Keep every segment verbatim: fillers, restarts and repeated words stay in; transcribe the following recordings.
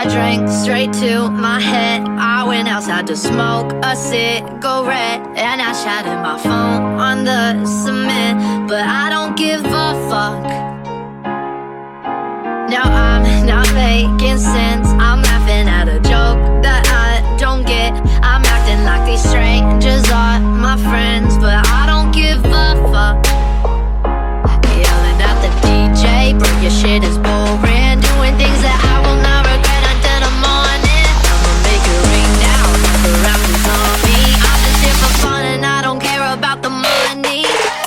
I drank straight to my head. I went outside to smoke a cigarette, and I shattered my phone on the cement. But I don't give a fuck. Now I'm not making sense. I'm laughing at a joke that I don't get. I'm acting like these strangers are my friends, but I don't give a fuck. Yelling at the D J, bro, your shit is boring. Doing things that I will not regret until the morning. I'ma make it ring now, the rap is on me. I'm just here for fun and I don't care about the money.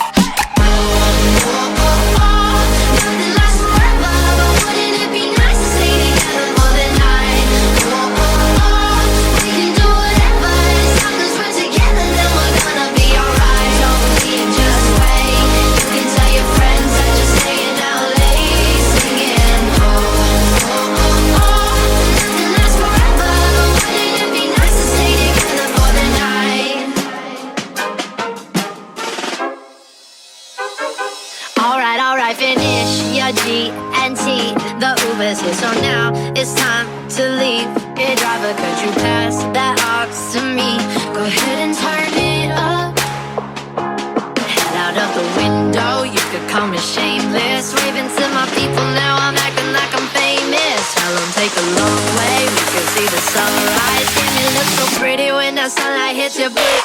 Alright, alright, finish your G and T. The Uber's here, so now it's time to leave. Hey driver, could you pass that aux to me? Go ahead and turn it up. Head out of the window, you could call me shameless. Waving to my people, now I'm acting like I'm famous. Tell them take a long way, we can see the sunrise. Damn, it looks so pretty when the sunlight hits your face.